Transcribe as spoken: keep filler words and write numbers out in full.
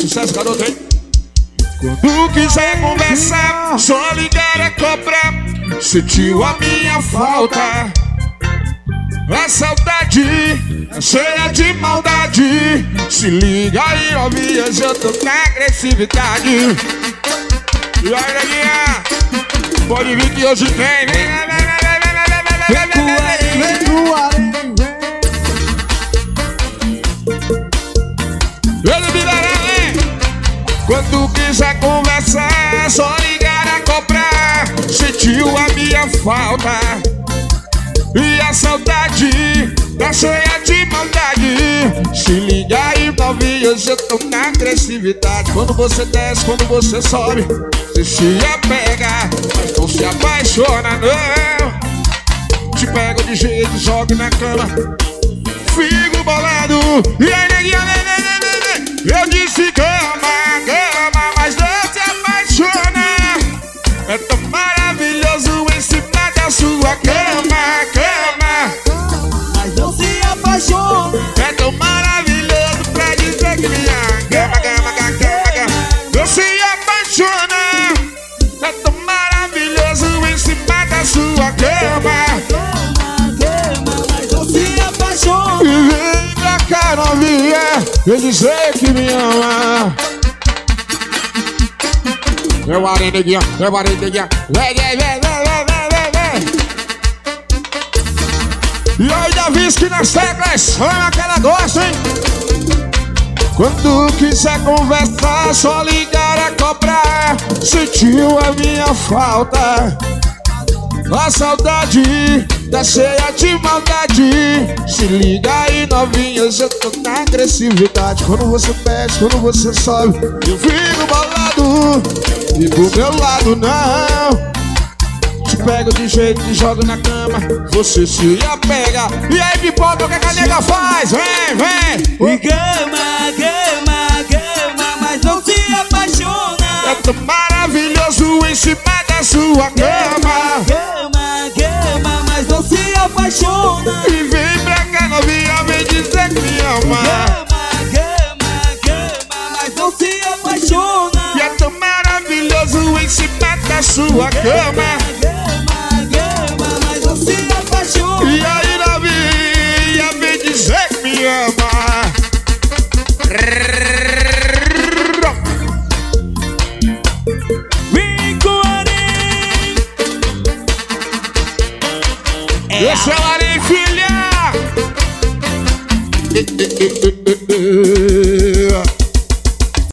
sucesso, garoto, hein? Quando quiser conversar, só ligar a cobrar. Sentiu a minha falta, a saudade é cheia de maldade. Se liga aí, novinhas, eu tô na agressividade. E aí, neguinha, pode vir que hoje tem. Vem, vem, vem, vem, vem, vem, vem, vem, vem, vem. Quando quiser conversar, só ligar a cobrar. Sentiu a minha falta e a saudade tá cheia de maldade. Se liga aí, novinhas, eu tô na agressividade. Quando você desce, quando você sobe, você se apega, mas não se apaixona, não. Te pego de jeito, jogo na cama, fico bolado. E aí, neguinha, vem, vem, vem, vem. Eu disse cama, cama, mas não se apaixona. É tão maravilhoso em cima da sua cama, cama, mas não se apaixona. é tão maravilhoso pra dizer que minha cama, cama, cama, cama, não se apaixona. É tão maravilhoso em cima da sua cama. Mas não se apaixona. E vem pra cá, novinha, eu dizer que me ama. É o areia, neguinha, é o areia, neguinha. Vem, vem, vem, vem, vem, vem, vem. E aí, Davisco nas teclas, ama que ela gosta, hein? Quando quiser conversar, só ligar a cobrar. Sentiu a minha falta, a saudade tá cheia de maldade. Se liga aí, novinhas, eu tô na agressividade. Quando você desce, quando você sobe, eu fico bolado. E do meu lado não. Te pego de jeito e jogo na cama, você se apega. E aí, pipoca, o que a nega faz? Vem, vem. E cama, cama, cama, mas não se apaixona. É tão maravilhoso em cima da sua cama. Cama, cama, mas não se apaixona. E vem pra cá, novinha, vem dizer que me ama. Cama, cama, cama, mas não se apaixona. E é tão maravilhoso em cima da sua cama.